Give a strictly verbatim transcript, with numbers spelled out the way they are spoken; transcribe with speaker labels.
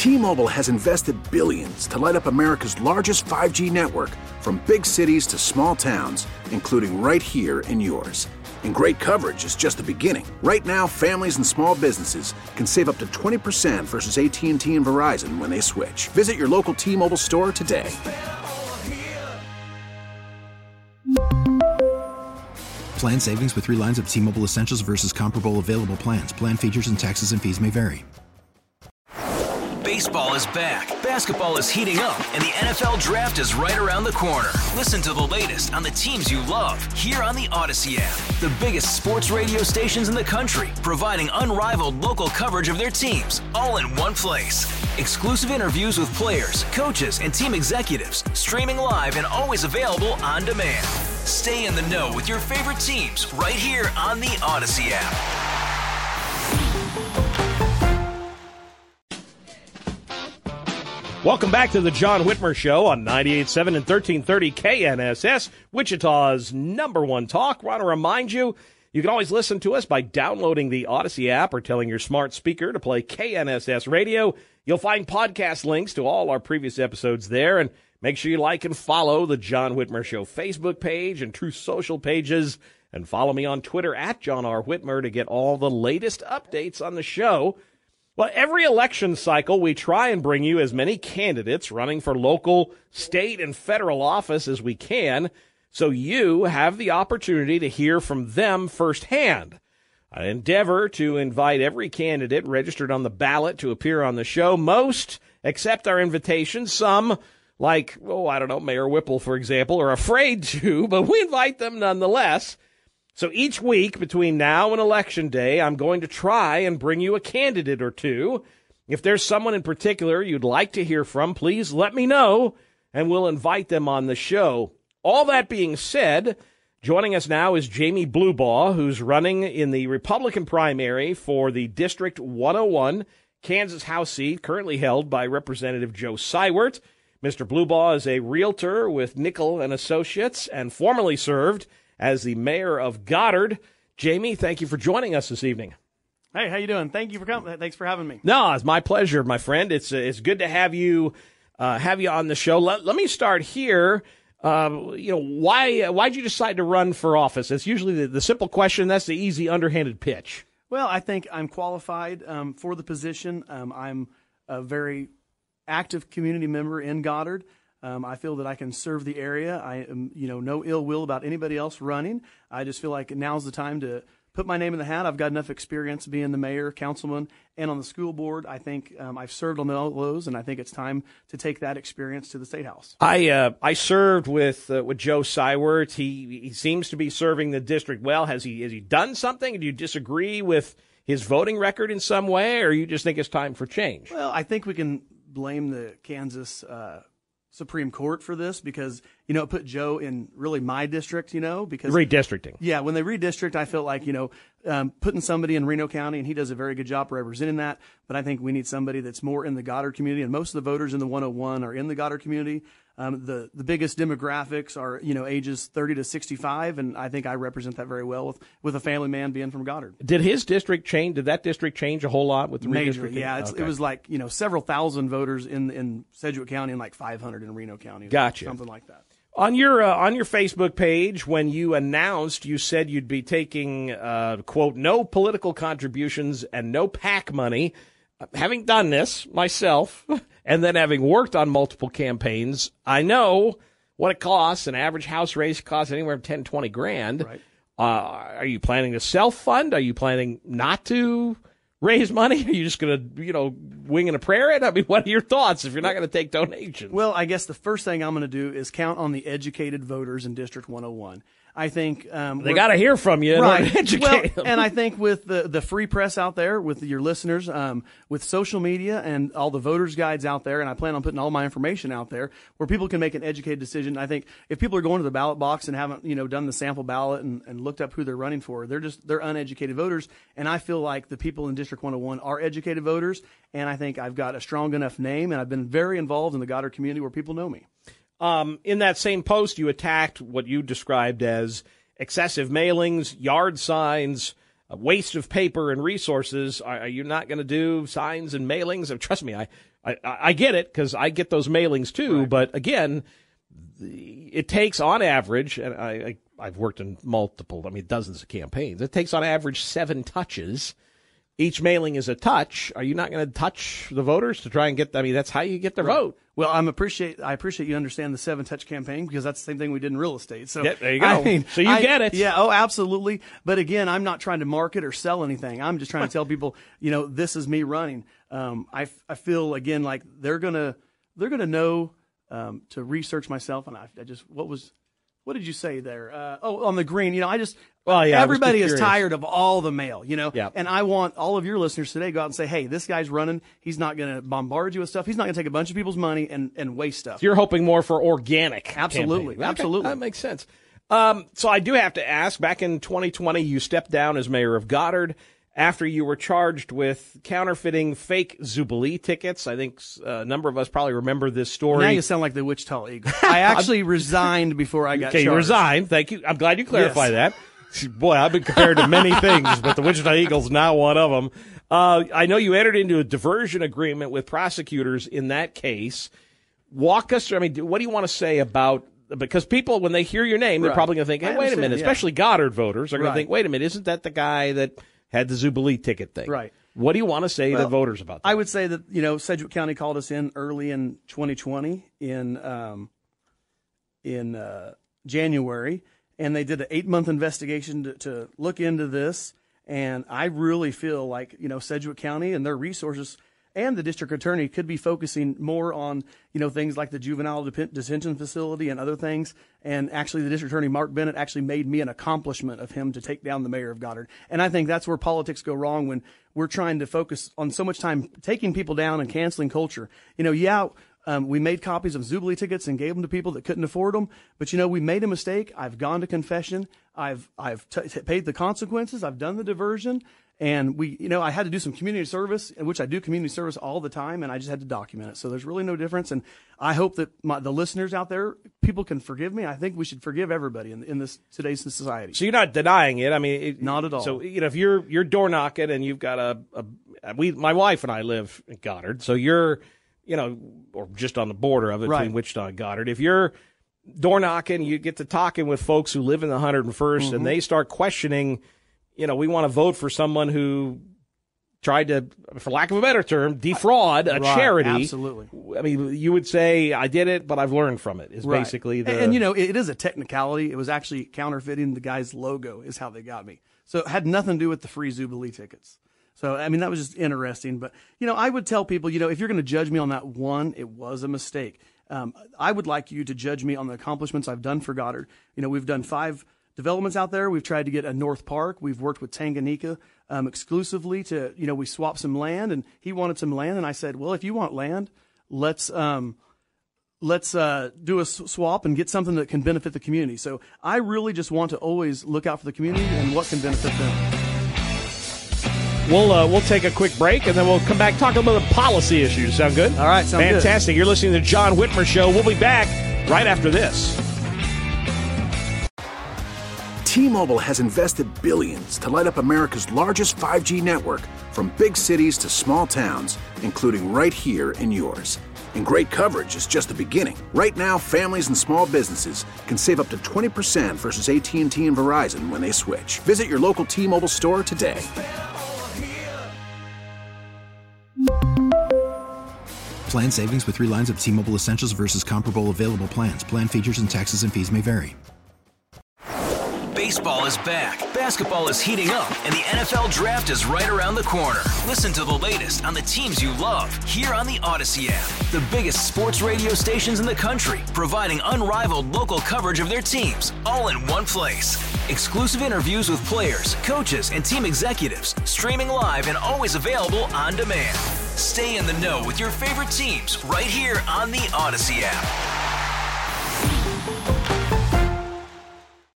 Speaker 1: T-Mobile has invested billions to light up America's largest five G network, from big cities to small towns, including right here in yours. And great coverage is just the beginning. Right now, families and small businesses can save up to twenty percent versus A T and T and Verizon when they switch. Visit your local T-Mobile store today.
Speaker 2: Plan savings with three lines of T-Mobile Essentials versus comparable available plans. Plan features and taxes and fees may vary.
Speaker 3: Baseball is back, basketball is heating up, and the N F L Draft is right around the corner. Listen to the latest on the teams you love here on the Odyssey app. The biggest sports radio stations in the country, providing unrivaled local coverage of their teams, all in one place. Exclusive interviews with players, coaches, and team executives, streaming live and always available on demand. Stay in the know with your favorite teams right here on the Odyssey app.
Speaker 4: Welcome back to the John Whitmer Show on ninety-eight point seven and thirteen thirty K N S S, Wichita's number one talk. Want to remind you, you can always listen to us by downloading the Odyssey app or telling your smart speaker to play K N S S Radio. You'll find podcast links to all our previous episodes there, and make sure you like and follow the John Whitmer Show Facebook page and Truth Social pages, and follow me on Twitter at John R. Whitmer to get all the latest updates on the show. Well, every election cycle, we try and bring you as many candidates running for local, state, and federal office as we can, so you have the opportunity to hear from them firsthand. I endeavor to invite every candidate registered on the ballot to appear on the show. Most accept our invitation. Some, like, oh, I don't know, Mayor Whipple, for example, are afraid to, but we invite them nonetheless. So each week between now and Election Day, I'm going to try and bring you a candidate or two. If there's someone in particular you'd like to hear from, please let me know, and we'll invite them on the show. All that being said, joining us now is Jamie Blubaugh, who's running in the Republican primary for the District one oh one Kansas House seat, currently held by Representative Joe Cywert. Mister Blubaugh is a realtor with Nickel and Associates and formerly served as the mayor of Goddard. Jamie, thank you for joining us this evening.
Speaker 5: Hey, how you doing? Thank you for coming. Thanks for having me.
Speaker 4: No, it's my pleasure, my friend. It's uh, it's good to have you uh, have you on the show. Let, let me start here. Uh, you know, why uh, why'd you decide to run for office? It's usually the, the simple question. That's the easy, underhanded pitch.
Speaker 5: Well, I think I'm qualified um, for the position. Um, I'm a very active community member in Goddard. Um, I feel that I can serve the area. I am, you know, no ill will about anybody else running. I just feel like now's the time to put my name in the hat. I've got enough experience being the mayor, councilman, and on the school board. I think um, I've served on all those, and I think it's time to take that experience to the State House.
Speaker 4: I uh, I served with uh, with Joe Cywert. He he seems to be serving the district well. Has he has he done something? Do you disagree with his voting record in some way, or you just think it's time for change?
Speaker 5: Well, I think we can blame the Kansas uh Supreme Court for this because, you know, it put Joe in really my district, you know, because
Speaker 4: redistricting.
Speaker 5: Yeah. When they redistrict, I felt like, you know, um, putting somebody in Reno County, and he does a very good job representing that. But I think we need somebody that's more in the Goddard community, and most of the voters in the one oh one are in the Goddard community. Um, the, the biggest demographics are, you know, ages thirty to sixty-five. And I think I represent that very well with, with a family man being from Goddard.
Speaker 4: Did his district change? Did that district change a whole lot with the
Speaker 5: Major,
Speaker 4: redistricting?
Speaker 5: yeah. It's,
Speaker 4: okay.
Speaker 5: It was like, you know, several thousand voters in, in Sedgwick County and like five hundred in Reno County.
Speaker 4: Gotcha.
Speaker 5: Something like that.
Speaker 4: On your uh, on your Facebook page, when you announced, you said you'd be taking, uh, quote, no political contributions and no PAC money. Having done this myself, and then having worked on multiple campaigns, I know what it costs. An average house race costs anywhere from ten, twenty grand.
Speaker 5: Right.
Speaker 4: Uh, are you planning to self-fund? Are you planning not to raise money? Are you just going to, you know, wing and a prayer it? I mean, what are your thoughts if you're not going to take donations?
Speaker 5: Well, I guess the first thing I'm going to do is count on the educated voters in District one oh one. I think um,
Speaker 4: they got to hear from you in
Speaker 5: right.
Speaker 4: order to educate
Speaker 5: well,
Speaker 4: them.
Speaker 5: And I think with the, the free press out there, with your listeners, um, with social media and all the voters' guides out there, and I plan on putting all my information out there where people can make an educated decision. I think if people are going to the ballot box and haven't, you know, done the sample ballot and, and looked up who they're running for, they're just they're uneducated voters. And I feel like the people in District one oh one are educated voters, and I think I've got a strong enough name, and I've been very involved in the Goddard community where people know me.
Speaker 4: Um, in that same post, you attacked what you described as excessive mailings, yard signs, a waste of paper and resources. Are, are you not going to do signs and mailings? And trust me, I, I, I get it because I get those mailings too.
Speaker 5: Right.
Speaker 4: But again, the, it takes on average, and I, I, I've worked in multiple, I mean, dozens of campaigns. It takes on average seven touches. Each mailing is a touch. Are you not going to touch the voters to try and get, I mean, that's how you get their
Speaker 5: right.
Speaker 4: vote.
Speaker 5: Well, I'm appreciate, I appreciate you understand the seven touch campaign because that's the same thing we did in real estate. So
Speaker 4: yeah, there you go.
Speaker 5: I mean,
Speaker 4: so you
Speaker 5: I,
Speaker 4: get it.
Speaker 5: Yeah. Oh, absolutely. But again, I'm not trying to market or sell anything. I'm just trying to tell people, you know, this is me running. Um, I, I feel again, like they're going to, they're going to know, um, to research myself. And I, I just, what was, what did you say there? Uh, oh, on the green, you know, I just,
Speaker 4: well, yeah,
Speaker 5: everybody
Speaker 4: is
Speaker 5: is tired of all the mail, you know,
Speaker 4: yeah.
Speaker 5: and I want all of your listeners today to go out and say, hey, this guy's running. He's not going to bombard you with stuff. He's not going to take a bunch of people's money and, and waste stuff.
Speaker 4: So you're hoping more for organic.
Speaker 5: Absolutely.
Speaker 4: Campaign.
Speaker 5: Absolutely.
Speaker 4: Okay, that makes sense. Um, so I do have to ask, back in twenty twenty, you stepped down as mayor of Goddard after you were charged with counterfeiting fake Jubilee tickets. I think uh, a number of us probably remember this story.
Speaker 5: Now you sound like the Wichita Eagle. I actually resigned before I got
Speaker 4: okay,
Speaker 5: charged.
Speaker 4: you resigned. Thank you. I'm glad you clarified
Speaker 5: Yes.
Speaker 4: that. Boy, I've been compared to many things, but the Wichita Eagle's not one of them. Uh, I know you entered into a diversion agreement with prosecutors in that case. Walk us through, I mean, what do you want to say about, because people, when they hear your name, they're
Speaker 5: Right.
Speaker 4: probably going to think, hey,
Speaker 5: I
Speaker 4: wait a
Speaker 5: understand,
Speaker 4: minute,
Speaker 5: yeah.
Speaker 4: especially Goddard voters are going
Speaker 5: Right.
Speaker 4: to think, wait a minute, isn't that the guy that had the Jubilee ticket thing?
Speaker 5: Right.
Speaker 4: What do you want to say
Speaker 5: Well,
Speaker 4: to voters about that?
Speaker 5: I would say that, you know, Sedgwick County called us in early in twenty twenty in um, in uh, January, and they did an eight-month investigation to, to look into this. And I really feel like, you know, Sedgwick County and their resources and the district attorney could be focusing more on, you know, things like the juvenile detention facility and other things. And actually, the district attorney, Mark Bennett, actually made me an accomplishment of him to take down the mayor of Goddard. And I think that's where politics go wrong when we're trying to focus on so much time taking people down and canceling culture. You know, yeah, um, we made copies of Jubilee tickets and gave them to people that couldn't afford them. But, you know, we made a mistake. I've gone to confession. I've I've t- t- paid the consequences. I've done the diversion. And we, you know, I had to do some community service, which I do community service all the time, and I just had to document it. So there's really no difference. And I hope that my, the listeners out there, people can forgive me. I think we should forgive everybody in, in this today's society.
Speaker 4: So you're not denying it. I mean, it,
Speaker 5: Not at all.
Speaker 4: So, you know, if you're you're door knocking and you've got a, a we, my wife and I live in Goddard, so you're, you know, or just on the border of it
Speaker 5: Right.
Speaker 4: between Wichita and Goddard. If you're door knocking, you get to talking with folks who live in the one hundred first,
Speaker 5: Mm-hmm.
Speaker 4: and they start questioning. You know, we want to vote for someone who tried to, for lack of a better term, defraud a
Speaker 5: Right,
Speaker 4: charity.
Speaker 5: absolutely.
Speaker 4: I mean, you would say, I did it, but I've learned from it, is
Speaker 5: Right.
Speaker 4: basically the.
Speaker 5: And, and, you know, it, it is a technicality. It was actually counterfeiting the guy's logo is how they got me. So it had nothing to do with the free Jubilee tickets. So, I mean, that was just interesting. But, you know, I would tell people, you know, if you're going to judge me on that one, it was a mistake. Um, I would like you to judge me on the accomplishments I've done for Goddard. You know, we've done five developments out there. We've tried to get a North Park. We've worked with Tanganyika um, exclusively to, you know, we swapped some land, and he wanted some land. And I said, well, if you want land, let's um, let's uh, do a swap and get something that can benefit the community. So I really just want to always look out for the community and what can benefit them.
Speaker 4: We'll uh, we'll take a quick break, and then we'll come back talk about the policy issues. Sound good?
Speaker 5: All right, sound good.
Speaker 4: Fantastic. You're listening to the John Whitmer Show. We'll be back right after this.
Speaker 1: T-Mobile has invested billions to light up America's largest five G network, from big cities to small towns, including right here in yours. And great coverage is just the beginning. Right now, families and small businesses can save up to twenty percent versus A T and T and Verizon when they switch. Visit your local T-Mobile store today.
Speaker 2: Plan savings with three lines of T-Mobile Essentials versus comparable available plans. Plan features and taxes and fees may vary.
Speaker 3: Baseball is back, basketball is heating up, and the N F L Draft is right around the corner. Listen to the latest on the teams you love here on the Odyssey app. The biggest sports radio stations in the country, providing unrivaled local coverage of their teams, all in one place. Exclusive interviews with players, coaches, and team executives, streaming live and always available on demand. Stay in the know with your favorite teams right here on the Odyssey app.